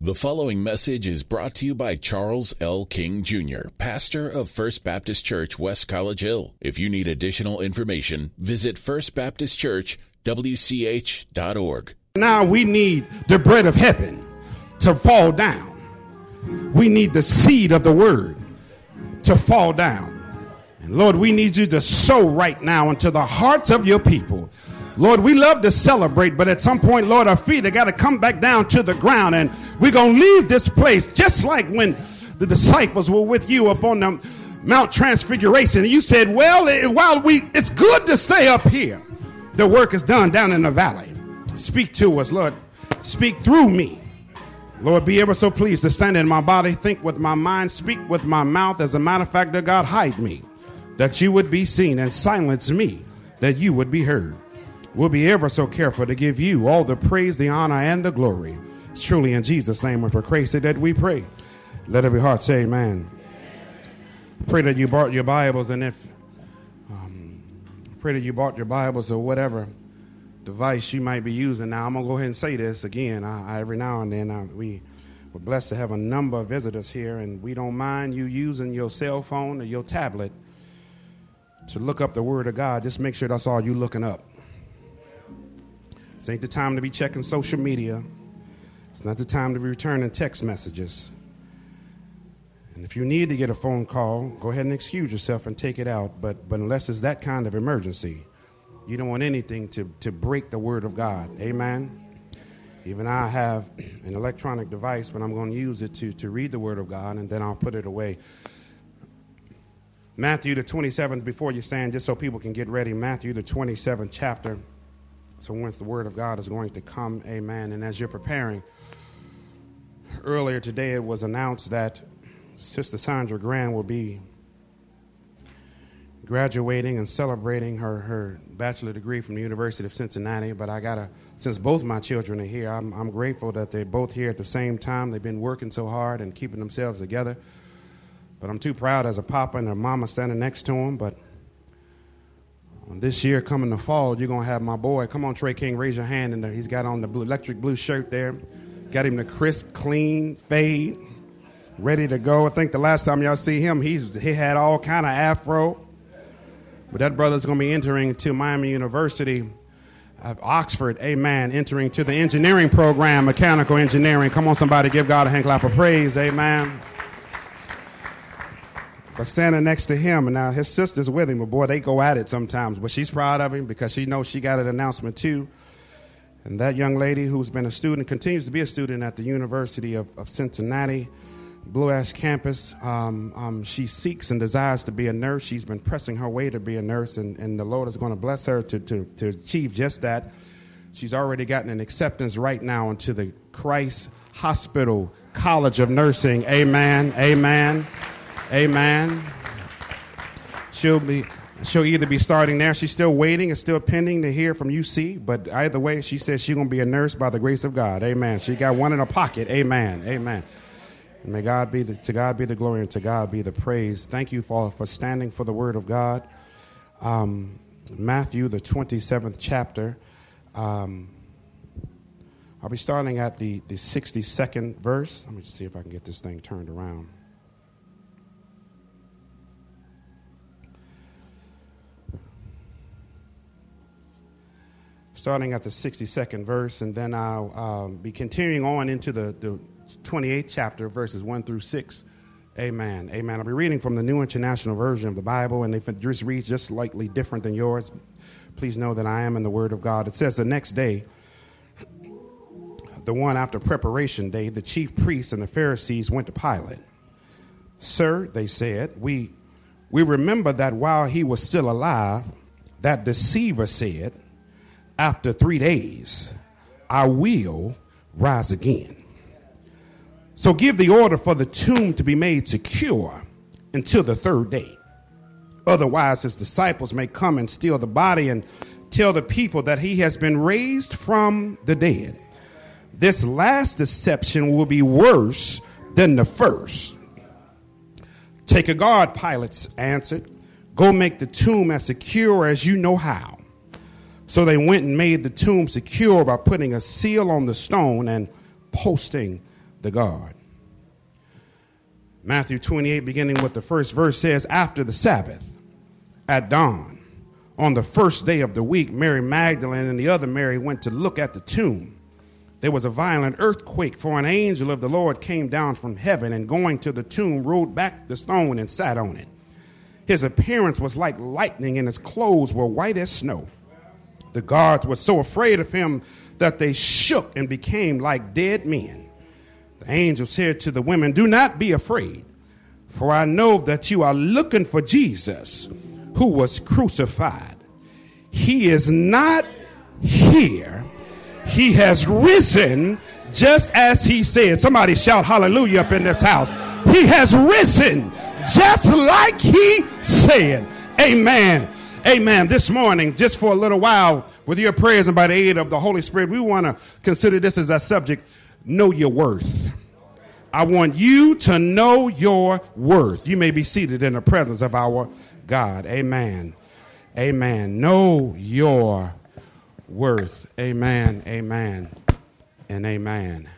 The following message is brought to you by Charles L. King Jr., pastor of First Baptist Church, West College Hill. If you need additional information, visit firstbaptistchurchwch.org. Now we need the bread of heaven to fall down. We need the seed of the word to fall down. And Lord, we need you to sow right now into the hearts of your people. Lord, we love to celebrate, but at some point, Lord, our feet have got to come back down to the ground, and we're going to leave this place just like when the disciples were with you up on the Mount Transfiguration. And you said, well, it's good to stay up here. The work is done down in the valley. Speak to us, Lord. Speak through me. Lord, be ever so pleased to stand in my body, think with my mind, speak with my mouth. As a matter of fact, dear God, hide me, that you would be seen, and silence me, that you would be heard. We'll be ever so careful to give you all the praise, the honor, and the glory. It's truly in Jesus' name and for Christ's sake that we pray. Let every heart say amen. Pray that you brought your Bibles, and pray that you bought your Bibles or whatever device you might be using. Now, I'm going to go ahead and say this again. Every now and then, we're blessed to have a number of visitors here, and we don't mind you using your cell phone or your tablet to look up the Word of God. Just make sure that's all you looking up. This ain't the time to be checking social media. It's not the time to be returning text messages. And if you need to get a phone call, go ahead and excuse yourself and take it out. But unless it's that kind of emergency, you don't want anything to break the word of God. Amen. Even I have an electronic device, but I'm going to use it to read the word of God, and then I'll put it away. Matthew the 27th, before you stand, just so people can get ready, Matthew the 27th chapter. So once the word of God is going to come, amen. And as you're preparing, earlier today it was announced that Sister Sandra Grant will be graduating and celebrating her bachelor degree from the University of Cincinnati. But since both my children are here, I'm grateful that they're both here at the same time. They've been working so hard and keeping themselves together. But I'm too proud as a papa and a mama standing next to them. But this year, coming the fall, you're going to have my boy. Come on, Trey King, raise your hand. And he's got on the electric blue shirt there. Got him the crisp, clean fade, ready to go. I think the last time y'all see him, he had all kind of afro. But that brother's going to be entering to Miami University of Oxford, amen, entering to the engineering program, mechanical engineering. Come on, somebody, give God a hand clap of praise, amen. But standing next to him, and now his sister's with him, but boy, they go at it sometimes. But she's proud of him because she knows she got an announcement too. And that young lady who's been a student, continues to be a student at the University of Cincinnati, Blue Ash campus, she seeks and desires to be a nurse. She's been pressing her way to be a nurse, and the Lord is going to bless her to achieve just that. She's already gotten an acceptance right now into the Christ Hospital College of Nursing. Amen, amen. Amen. She'll either be starting there. She's still waiting and still pending to hear from UC. But either way, she says she's going to be a nurse by the grace of God. Amen. She got one in her pocket. Amen. Amen. And may God be to God be the glory and to God be the praise. Thank you for standing for the word of God. Matthew, the 27th chapter. I'll be starting at the 62nd verse. Let me see if I can get this thing turned around. Starting at the 62nd verse, and then I'll be continuing on into the 28th chapter, verses 1 through 6. Amen. Amen. I'll be reading from the New International Version of the Bible, and if it just reads just slightly different than yours, please know that I am in the Word of God. It says, the next day, the one after preparation day, the chief priests and the Pharisees went to Pilate. Sir, they said, we remember that while he was still alive, that deceiver said, after 3 days, I will rise again. So give the order for the tomb to be made secure until the third day. Otherwise, his disciples may come and steal the body and tell the people that he has been raised from the dead. This last deception will be worse than the first. Take a guard, Pilate answered. Go make the tomb as secure as you know how. So they went and made the tomb secure by putting a seal on the stone and posting the guard. Matthew 28, beginning with the first verse, says, after the Sabbath, at dawn, on the first day of the week, Mary Magdalene and the other Mary went to look at the tomb. There was a violent earthquake, for an angel of the Lord came down from heaven and going to the tomb, rolled back the stone and sat on it. His appearance was like lightning and his clothes were white as snow. The guards were so afraid of him that they shook and became like dead men. The angel said to the women, do not be afraid, for I know that you are looking for Jesus who was crucified. He is not here. He has risen just as he said. Somebody shout hallelujah up in this house. He has risen just like he said. Amen. Amen. This morning, just for a little while, with your prayers and by the aid of the Holy Spirit, we want to consider this as our subject, know your worth. I want you to know your worth. You may be seated in the presence of our God. Amen. Amen. Know your worth. Amen. Amen. And amen.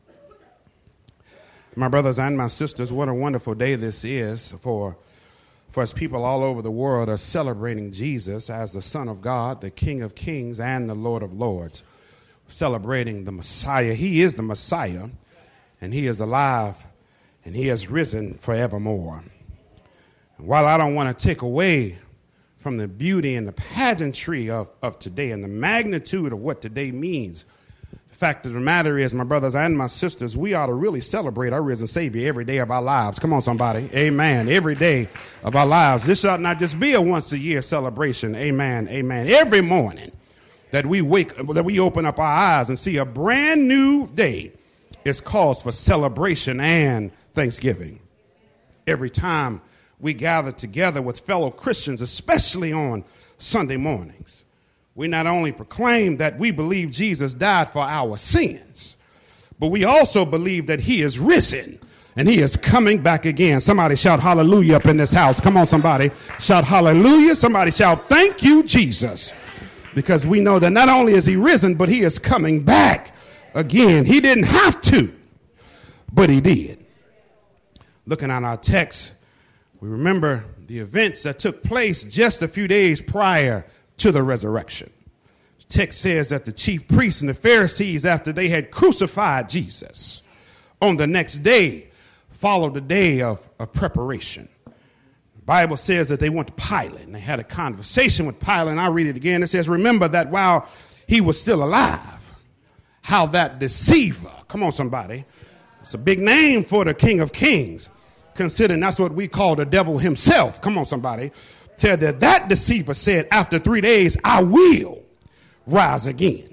My brothers and my sisters, what a wonderful day this is for us. People all over the world are celebrating Jesus as the Son of God, the King of Kings, and the Lord of Lords. Celebrating the Messiah. He is the Messiah, and he is alive, and he has risen forevermore. And while I don't want to take away from the beauty and the pageantry of today and the magnitude of what today means, the fact of the matter is, my brothers and my sisters, we ought to really celebrate our risen Savior every day of our lives. Come on, somebody. Amen. Every day of our lives. This ought not just be a once-a-year celebration. Amen. Amen. Every morning that we open up our eyes and see a brand new day, it's cause for celebration and thanksgiving. Every time we gather together with fellow Christians, especially on Sunday mornings, we not only proclaim that we believe Jesus died for our sins, but we also believe that he is risen and he is coming back again. Somebody shout hallelujah up in this house. Come on, somebody. Shout hallelujah. Somebody shout thank you, Jesus. Because we know that not only is he risen, but he is coming back again. He didn't have to, but he did. Looking at our text, we remember the events that took place just a few days prior to the resurrection. The text says that the chief priests and the Pharisees, after they had crucified Jesus, on the next day followed the day of preparation. The Bible says that they went to Pilate and they had a conversation with Pilate. And I read it again. It says, remember that while he was still alive, how that deceiver, come on somebody, it's a big name for the King of Kings, considering that's what we call the devil himself. Come on somebody. Said that deceiver said, after 3 days, I will rise again.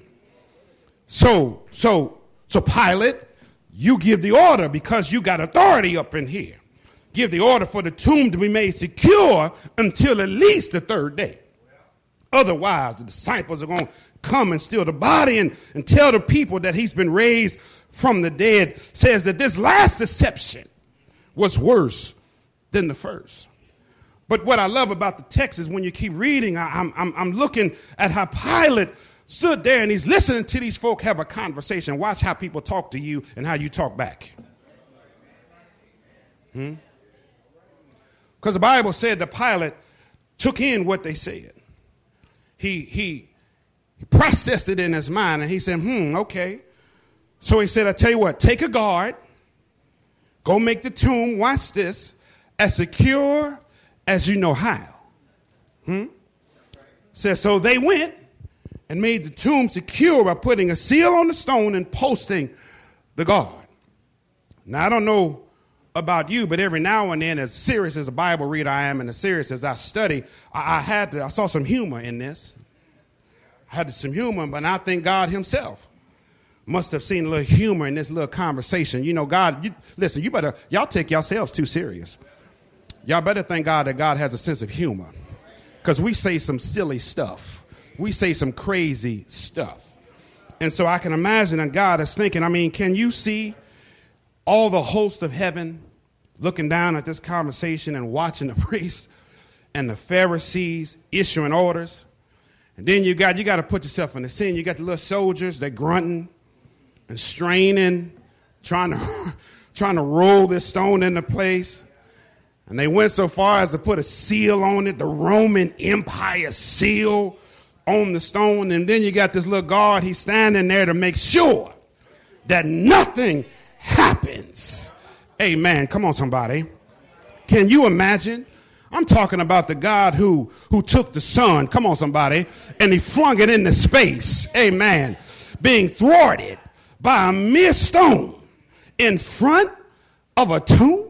So Pilate, you give the order because you got authority up in here. Give the order for the tomb to be made secure until at least the third day. Otherwise, the disciples are going to come and steal the body and tell the people that he's been raised from the dead. Says that this last deception was worse than the first. But what I love about the text is when you keep reading, I'm looking at how Pilate stood there and he's listening to these folk have a conversation. Watch how people talk to you and how you talk back. Because the Bible said that Pilate took in what they said. He processed it in his mind and he said, okay. So he said, I tell you what, take a guard, go make the tomb, watch this, as secure as you know how. Says, so they went and made the tomb secure by putting a seal on the stone and posting the guard. Now, I don't know about you, but every now and then, as serious as a Bible reader I am and as serious as I study, I saw some humor in this. I had some humor, but I think God himself must have seen a little humor in this little conversation. You know, God, listen, y'all take yourselves too serious. Y'all better thank God that God has a sense of humor, because we say some silly stuff. We say some crazy stuff. And so I can imagine that God is thinking, can you see all the host of heaven looking down at this conversation and watching the priests and the Pharisees issuing orders? And then you got to put yourself in the scene. You got the little soldiers, they're grunting and straining trying to roll this stone into place. And they went so far as to put a seal on it, the Roman Empire seal on the stone. And then you got this little guard. He's standing there to make sure that nothing happens. Amen. Come on, somebody. Can you imagine? I'm talking about the God who took the sun. Come on, somebody. And he flung it into space. Amen. Being thwarted by a mere stone in front of a tomb.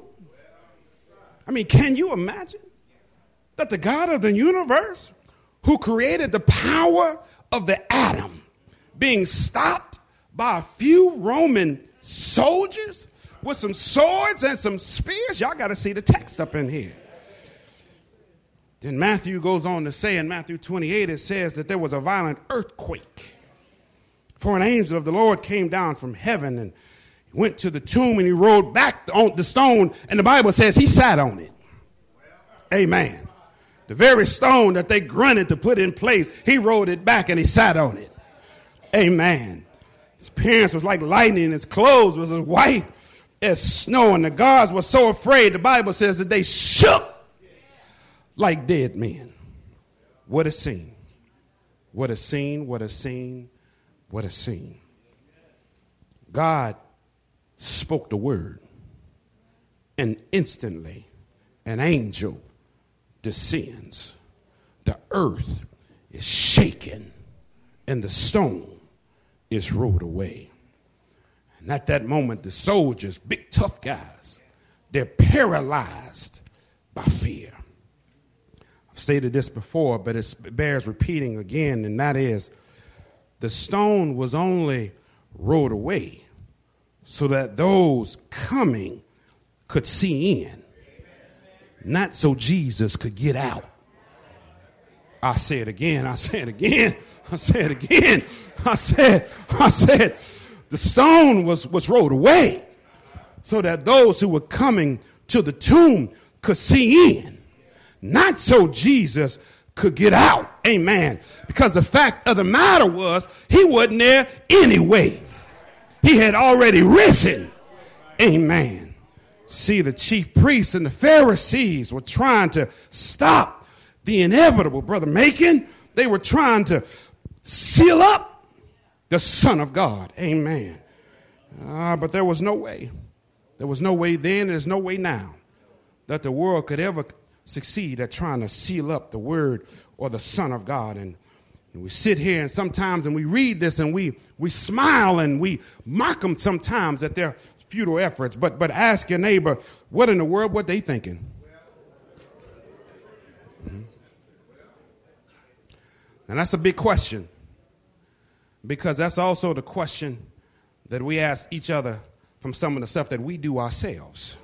I mean, can you imagine that the God of the universe, who created the power of the atom, being stopped by a few Roman soldiers with some swords and some spears? Y'all got to see the text up in here. Then Matthew goes on to say in Matthew 28, it says that there was a violent earthquake. For an angel of the Lord came down from heaven and went to the tomb, and he rolled back on the stone, and the Bible says he sat on it. Amen. The very stone that they grunted to put in place, he rolled it back and he sat on it. Amen. His appearance was like lightning. His clothes was as white as snow, and the guards were so afraid, the Bible says that they shook like dead men. What a scene. What a scene, what a scene, what a scene. God spoke the word, and instantly an angel descends. The earth is shaken and the stone is rolled away. And at that moment, the soldiers, big tough guys, they're paralyzed by fear. I've stated this before, but it bears repeating again, and that is the stone was only rolled away so that those coming could see in, not so Jesus could get out. I say it again, I say it again, I say it again. I said, the stone was rolled away so that those who were coming to the tomb could see in, not so Jesus could get out. Amen. Because the fact of the matter was, he wasn't there anyway. He had already risen. Amen. See, the chief priests and the Pharisees were trying to stop the inevitable, Brother Macon. They were trying to seal up the Son of God. Amen. But there was no way. There was no way then, and there's no way now that the world could ever succeed at trying to seal up the Word or the Son of God. And we sit here and sometimes and we read this and we smile and we mock them sometimes at their futile efforts. But ask your neighbor, what in the world, what they thinking? Mm-hmm. And that's a big question, because that's also the question that we ask each other from some of the stuff that we do ourselves.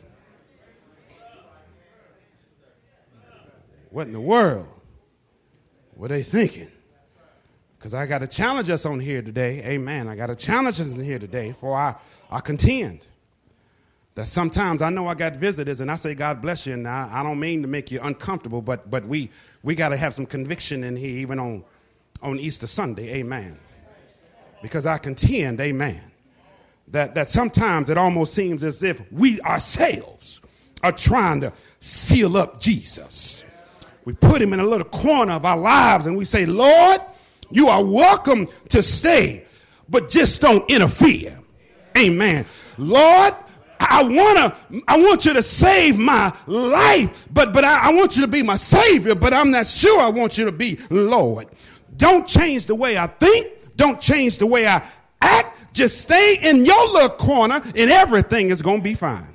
What in the world were they thinking? Because I got to challenge us on here today. Amen. I got to challenge us in here today, for I contend that sometimes I know I got visitors and I say, God bless you. And I don't mean to make you uncomfortable, but we got to have some conviction in here, even on Easter Sunday. Amen. Because I contend, amen, that sometimes it almost seems as if we ourselves are trying to seal up Jesus. We put him in a little corner of our lives and we say, Lord, you are welcome to stay, but just don't interfere. Amen. Lord, I want you to save my life, but I want you to be my Savior, but I'm not sure I want you to be Lord. Don't change the way I think. Don't change the way I act. Just stay in your little corner and everything is going to be fine.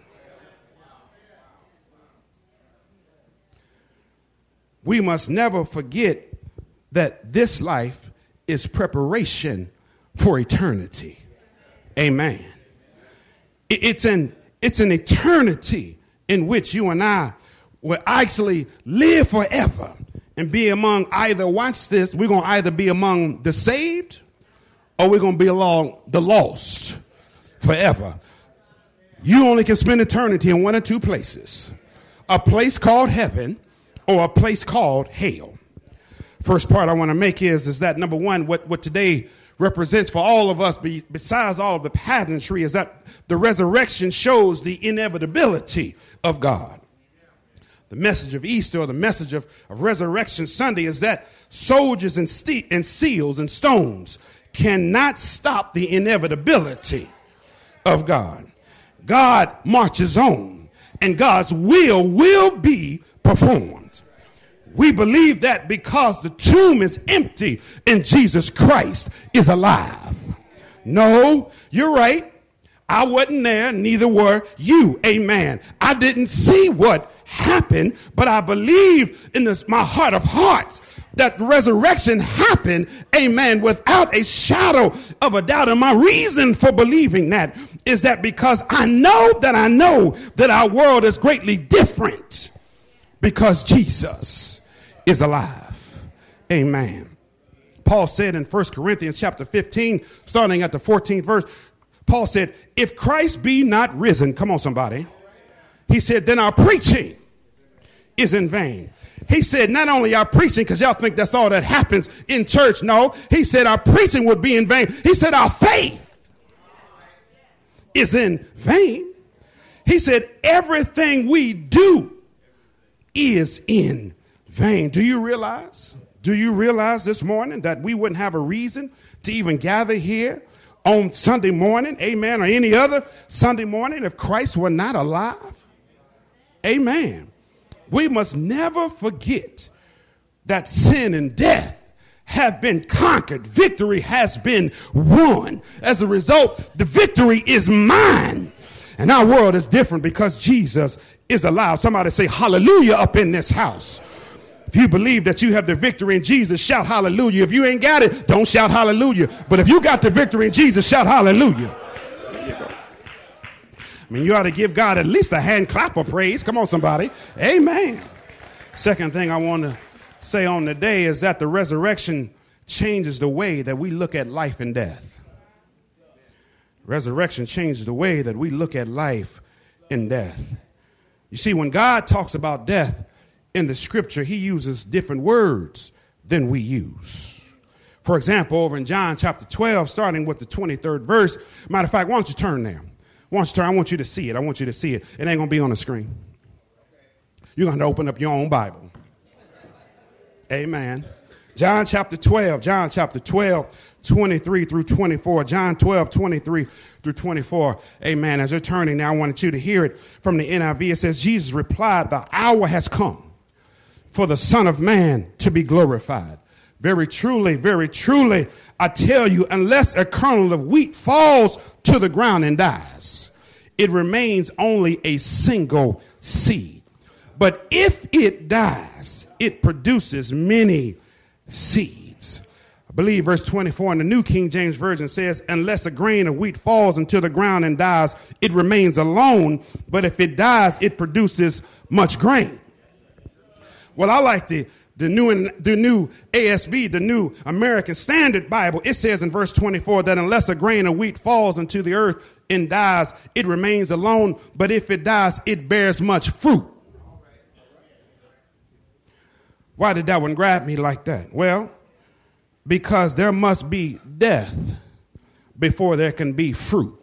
We must never forget that this life is preparation for eternity. Amen. It's an eternity in which you and I will actually live forever and be among either, watch this, we're going to either be among the saved or we're going to be along the lost forever. You only can spend eternity in one or two places, a place called heaven or a place called hell. First part I want to make is that number one, what today represents for all of us, besides all of the pageantry, is that the resurrection shows the inevitability of God. The message of Easter, or the message of Resurrection Sunday, is that soldiers and seals and stones cannot stop the inevitability of God. God marches on, and God's will be performed. We believe that because the tomb is empty and Jesus Christ is alive. No, you're right. I wasn't there, neither were you. Amen. I didn't see what happened, but I believe in my heart of hearts that the resurrection happened, amen, without a shadow of a doubt. And my reason for believing that is that because I know that our world is greatly different because Jesus is alive. Amen. Paul said in 1 Corinthians chapter 15, starting at the 14th verse, Paul said, if Christ be not risen, come on somebody, he said, then our preaching is in vain. He said, not only our preaching, because y'all think that's all that happens in church. No, he said our preaching would be in vain. He said our faith is in vain. He said everything we do is in vain. Do you realize this morning that we wouldn't have a reason to even gather here on Sunday morning, amen, or any other Sunday morning if Christ were not alive? Amen. We must never forget that sin and death have been conquered. Victory has been won. As a result, the victory is mine. And our world is different because Jesus is alive. Somebody say hallelujah up in this house. If you believe that you have the victory in Jesus, shout hallelujah. If you ain't got it, don't shout hallelujah. But if you got the victory in Jesus, shout hallelujah. There you go. I mean, you ought to give God at least a hand clap of praise. Come on, somebody. Amen. Second thing I want to say on the day is that the resurrection changes the way that we look at life and death. Resurrection changes the way that we look at life and death. You see, when God talks about death in the scripture, he uses different words than we use. For example, over in John chapter 12, starting with the 23rd verse. Matter of fact, why don't you turn there? Why don't you turn? I want you to see it. I want you to see it. It ain't going to be on the screen. You're going to open up your own Bible. Amen. John chapter 12, 23 through 24. John 12, 23 through 24. Amen. As you're turning now, I wanted you to hear it from the NIV. It says, Jesus replied, the hour has come for the Son of Man to be glorified. Very truly, I tell you, unless a kernel of wheat falls to the ground and dies, it remains only a single seed. But if it dies, it produces many seeds. I believe verse 24 in the New King James Version says, unless a grain of wheat falls into the ground and dies, it remains alone. But if it dies, it produces much grain. Well, I like the new ASB, the New American Standard Bible. It says in verse 24 that unless a grain of wheat falls into the earth and dies, it remains alone. But if it dies, it bears much fruit. Why did that one grab me like that? Well, because there must be death before there can be fruit.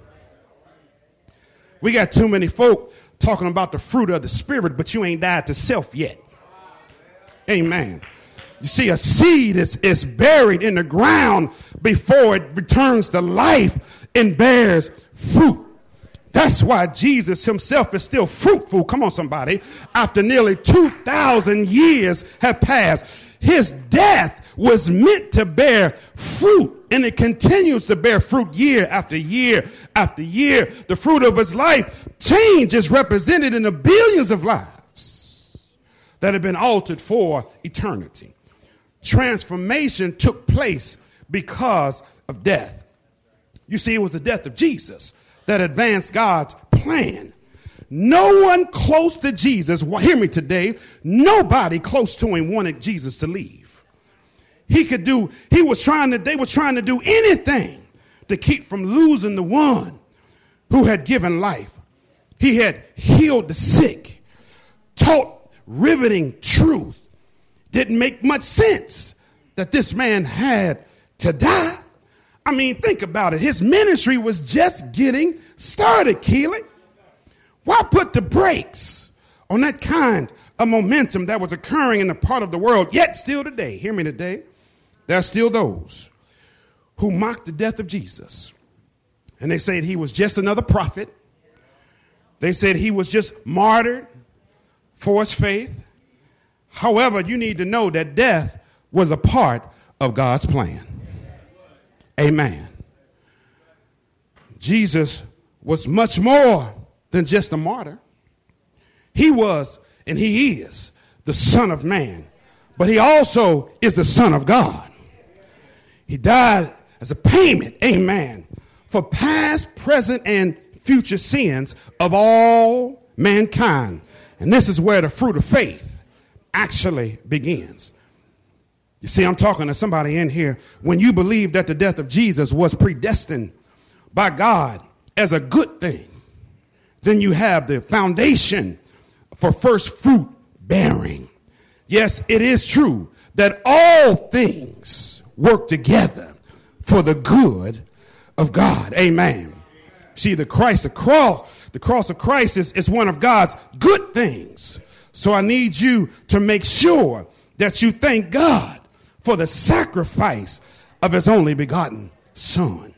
We got too many folk talking about the fruit of the Spirit, but you ain't died to self yet. Amen. You see, a seed is buried in the ground before it returns to life and bears fruit. That's why Jesus himself is still fruitful. Come on, somebody. After nearly 2,000 years have passed, his death was meant to bear fruit, and it continues to bear fruit year after year after year. The fruit of his life, change, is represented in the billions of lives that have been altered for eternity. Transformation took place because of death. You see, it was the death of Jesus that advanced God's plan. No one close to Jesus, hear me today, nobody close to him wanted Jesus to leave. They were trying to do anything to keep from losing the one who had given life. He had healed the sick, taught riveting truth. Didn't make much sense that this man had to die. I mean, think about it. His ministry was just getting started, Keely. Why put the brakes on that kind of momentum that was occurring in a part of the world, yet still today, hear me today, there are still those who mock the death of Jesus. And they said he was just another prophet. They said he was just martyred for his faith. However, you need to know that death was a part of God's plan. Amen. Jesus was much more than just a martyr. He was, and he is, the Son of Man. But he also is the Son of God. He died as a payment, amen, for past, present, and future sins of all mankind. And this is where the fruit of faith actually begins. You see, I'm talking to somebody in here. When you believe that the death of Jesus was predestined by God as a good thing, then you have the foundation for first fruit bearing. Yes, it is true that all things work together for the good of God. Amen. See, the cross of Christ is one of God's good things. So I need you to make sure that you thank God for the sacrifice of his only begotten Son.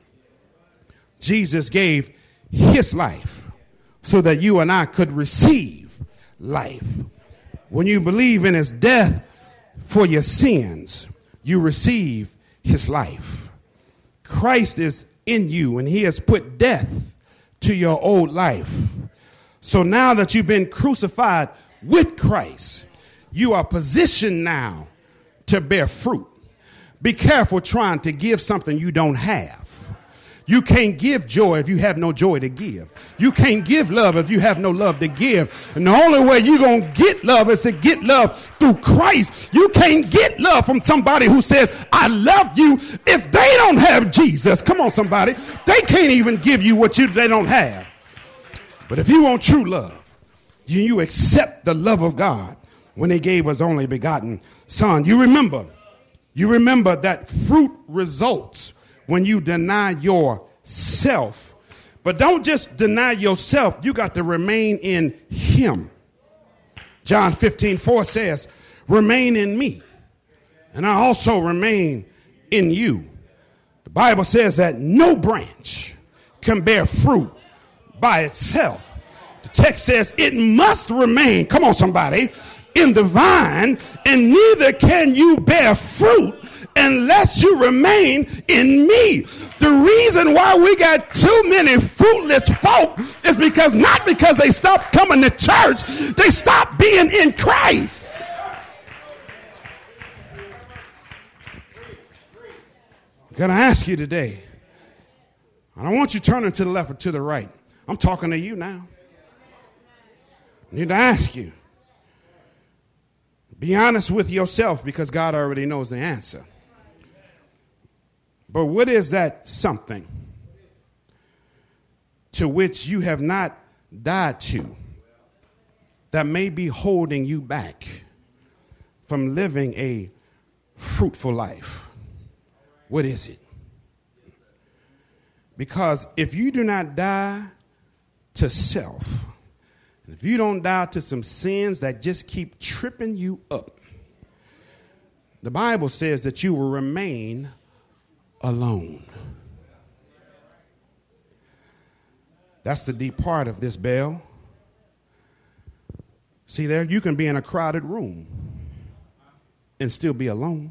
Jesus gave his life so that you and I could receive life. When you believe in his death for your sins, you receive his life. Christ is in you, and he has put death to your old life. So now that you've been crucified with Christ, you are positioned now to bear fruit. Be careful trying to give something you don't have. You can't give joy if you have no joy to give. You can't give love if you have no love to give. And the only way you're going to get love is to get love through Christ. You can't get love from somebody who says, I love you, if they don't have Jesus. Come on, somebody. They can't even give you what they don't have. But if you want true love, you accept the love of God when he gave his only begotten Son. You remember that fruit results when you deny yourself. But don't just deny yourself. You got to remain in him. John 15:4 says, remain in me, and I also remain in you. The Bible says that no branch can bear fruit by itself. The text says it must remain, come on somebody, in the vine, and neither can you bear fruit unless you remain in me. The reason why we got too many fruitless folk is not because they stopped coming to church, they stopped being in Christ. I'm going to ask you today, I don't want you turning to the left or to the right. I'm talking to you now. I need to ask you, be honest with yourself, because God already knows the answer. But what is that something to which you have not died to that may be holding you back from living a fruitful life? What is it? Because if you do not die to self, if you don't die to some sins that just keep tripping you up, the Bible says that you will remain alone. That's the deep part of this, Bell. See there, you can be in a crowded room and still be alone.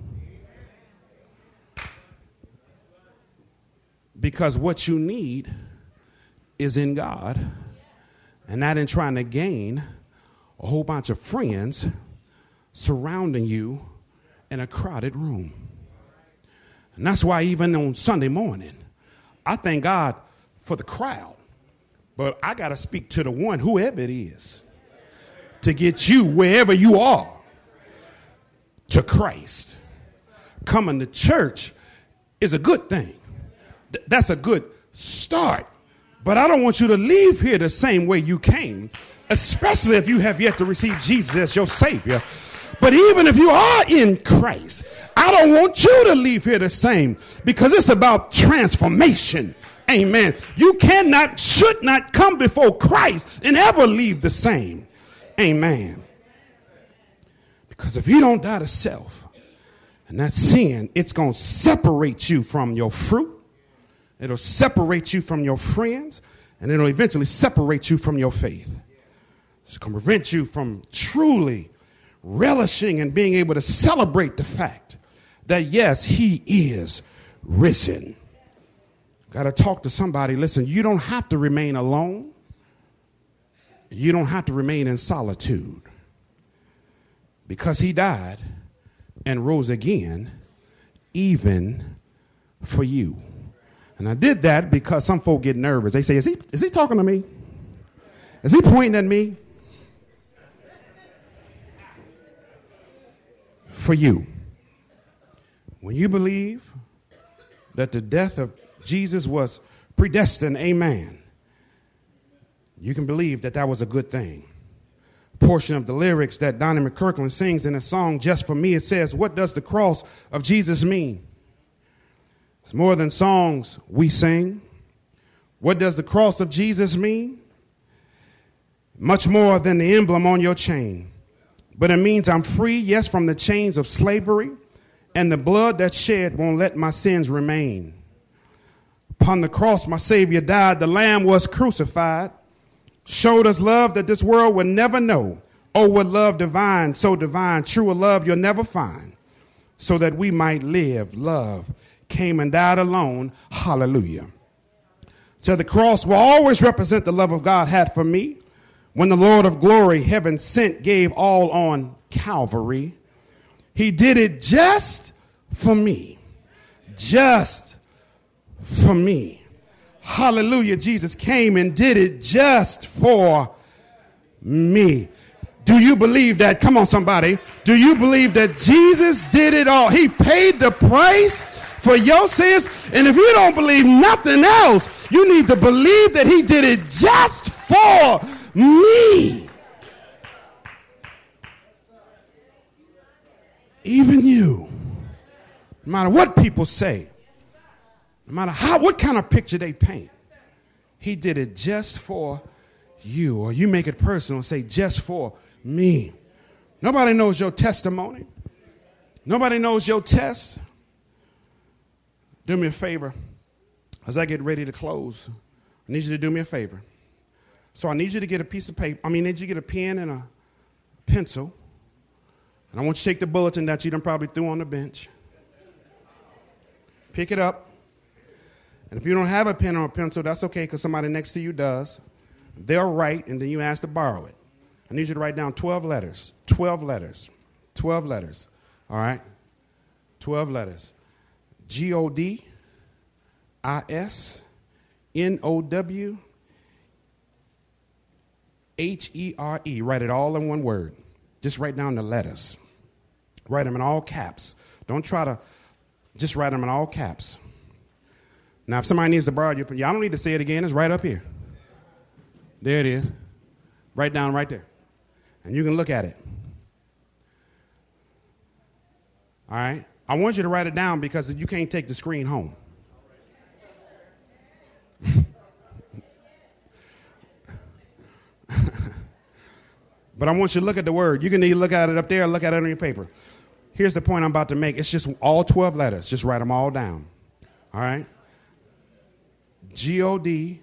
Because what you need is in God, and not in trying to gain a whole bunch of friends surrounding you in a crowded room. And that's why even on Sunday morning, I thank God for the crowd. But I got to speak to the one, whoever it is, to get you wherever you are to Christ. Coming to church is a good thing. That's a good start. But I don't want you to leave here the same way you came, especially if you have yet to receive Jesus as your Savior. But even if you are in Christ, I don't want you to leave here the same, because it's about transformation. Amen. You should not come before Christ and ever leave the same. Amen. Because if you don't die to self and that sin, it's going to separate you from your fruit. It'll separate you from your friends, and it'll eventually separate you from your faith. It's going to prevent you from truly relishing and being able to celebrate the fact that, yes, he is risen. Got to talk to somebody. Listen, you don't have to remain alone. You don't have to remain in solitude, because he died and rose again, even for you. And I did that because some folk get nervous. They say, is he talking to me? Is he pointing at me? For you. When you believe that the death of Jesus was predestined, amen, you can believe that that was a good thing. A portion of the lyrics that Donnie McKirkland sings in a song, Just for Me, it says, what does the cross of Jesus mean? It's more than songs we sing. What does the cross of Jesus mean? Much more than the emblem on your chain. But it means I'm free, yes, from the chains of slavery, and the blood that's shed won't let my sins remain. Upon the cross, my Savior died. The Lamb was crucified, showed us love that this world would never know. Oh, what love divine, so divine, truer love you'll never find, so that we might live. Love came and died alone. Hallelujah. So the cross will always represent the love of God had for me. When the Lord of glory, heaven sent, gave all on Calvary, he did it just for me. Just for me. Hallelujah. Jesus came and did it just for me. Do you believe that? Come on, somebody. Do you believe that Jesus did it all? He paid the price for your sins. And if you don't believe nothing else, you need to believe that he did it just for me. Even you. No matter what people say, no matter what kind of picture they paint, he did it just for you. Or you make it personal and say, just for me. Nobody knows your testimony. Nobody knows your test. Do me a favor. As I get ready to close, I need you to do me a favor. So I need you to get a piece of paper. I need you to get a pen and a pencil. And I want you to take the bulletin that you done probably threw on the bench. Pick it up. And if you don't have a pen or a pencil, that's okay, because somebody next to you does. They'll write, and then you ask to borrow it. I need you to write down 12 letters. 12 letters. 12 letters. All right? 12 letters. GODISNOWHERE. Write it all in one word. Just write down the letters. Write them in all caps. Don't try to just write them in all caps. Now, if somebody needs to borrow your pen, y'all don't need to say it again. It's right up here. There it is. Write down right there. And you can look at it. All right? I want you to write it down because you can't take the screen home. But I want you to look at the word. You can either look at it up there or look at it on your paper. Here's the point I'm about to make. It's just all 12 letters. Just write them all down. All right? GODISNOWHERE.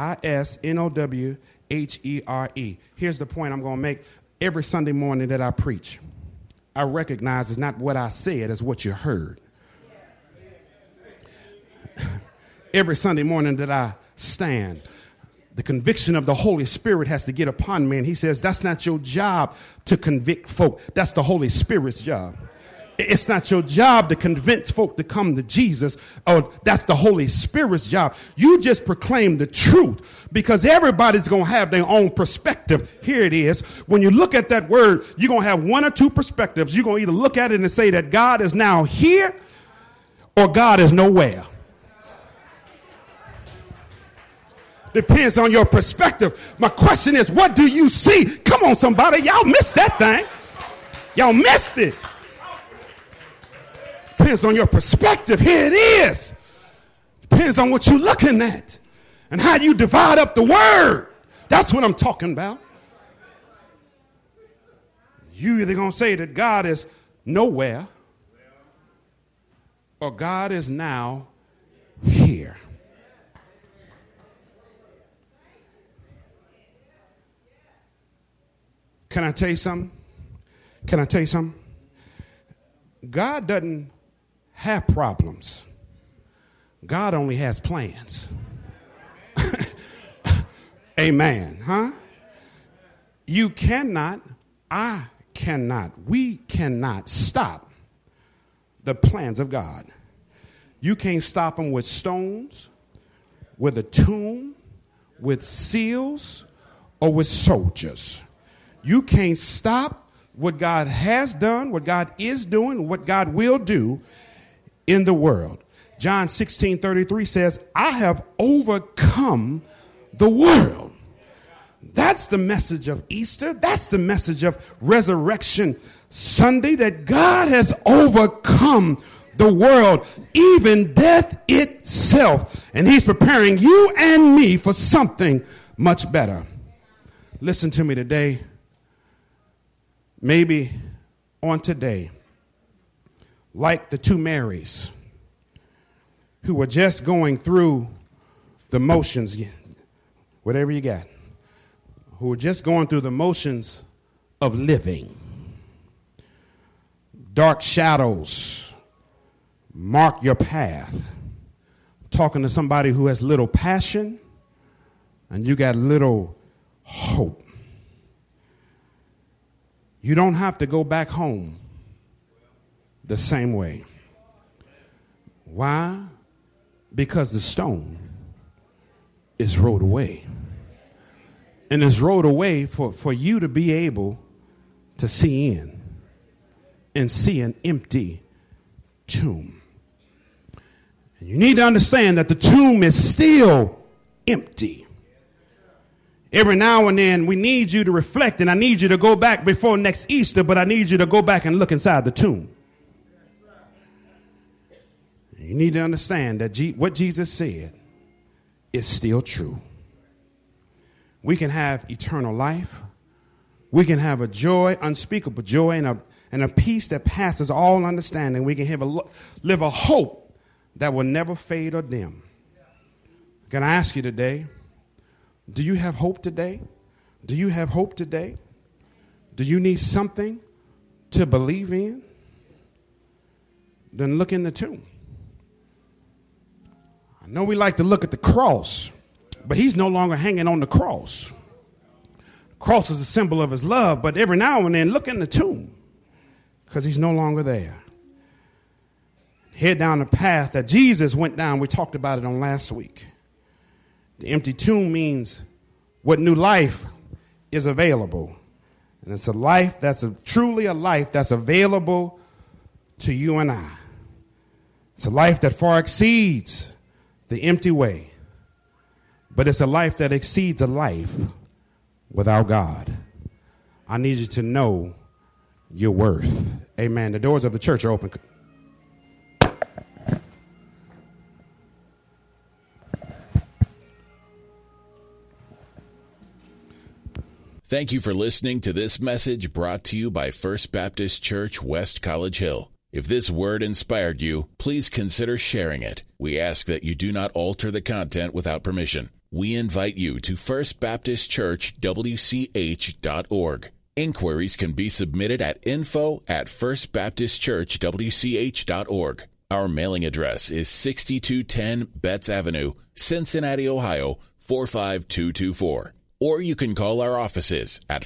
Here's the point I'm going to make. Every Sunday morning that I preach, I recognize it's not what I said, it's what you heard. Every Sunday morning that I stand, the conviction of the Holy Spirit has to get upon me. And he says, that's not your job to convict folk. That's the Holy Spirit's job. It's not your job to convince folk to come to Jesus. Oh, that's the Holy Spirit's job. You just proclaim the truth, because everybody's going to have their own perspective. Here it is. When you look at that word, you're going to have one or two perspectives. You're going to either look at it and say that God is now here or God is nowhere. Depends on your perspective. My question is, what do you see? Come on, somebody. Y'all missed that thing. Y'all missed it. Depends on your perspective. Here it is. Depends on what you're looking at and how you divide up the word. That's what I'm talking about. You either going to say that God is nowhere or God is now here. Can I tell you something? Can I tell you something? God doesn't have problems. God only has plans. Amen. Huh? You cannot, I cannot, we cannot stop the plans of God. You can't stop them with stones, with a tomb, with seals, or with soldiers. You can't stop what God has done, what God is doing, what God will do in the world. John 16:33 says, I have overcome the world. That's the message of Easter. That's the message of Resurrection Sunday, that God has overcome the world, even death itself. And he's preparing you and me for something much better. Listen to me today. Maybe on today, like the two Marys who were just going through the motions, whatever you got, who were just going through the motions of living. Dark shadows mark your path. I'm talking to somebody who has little passion and you got little hope. You don't have to go back home the same way. Why? Because the stone is rolled away. And it's rolled away for you to be able to see in and see an empty tomb. And you need to understand that the tomb is still empty. Every now and then we need you to reflect, and I need you to go back before next Easter, but I need you to go back and look inside the tomb. You need to understand that what Jesus said is still true. We can have eternal life. We can have a joy, unspeakable joy, and a peace that passes all understanding. We can live a hope that will never fade or dim. Can I ask you today, do you have hope today? Do you have hope today? Do you need something to believe in? Then look in the tomb. I know we like to look at the cross, but he's no longer hanging on the cross. The cross is a symbol of his love, but every now and then look in the tomb because he's no longer there. Head down the path that Jesus went down. We talked about it on last week. The empty tomb means what new life is available. And it's a life that's truly a life that's available to you and I. It's a life that far exceeds the empty way. But it's a life that exceeds a life without God. I need you to know your worth. Amen. The doors of the church are open. Thank you for listening to this message brought to you by First Baptist Church, West College Hill. If this word inspired you, please consider sharing it. We ask that you do not alter the content without permission. We invite you to firstbaptistchurchwch.org. Inquiries can be submitted at info@firstbaptistchurchwch.org. Our mailing address is 6210 Betts Avenue, Cincinnati, Ohio, 45224. Or you can call our offices at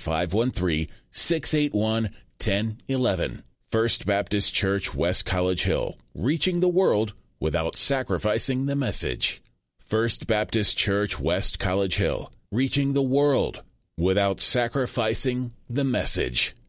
513-681-1011. First Baptist Church, West College Hill, reaching the world without sacrificing the message. First Baptist Church, West College Hill, reaching the world without sacrificing the message.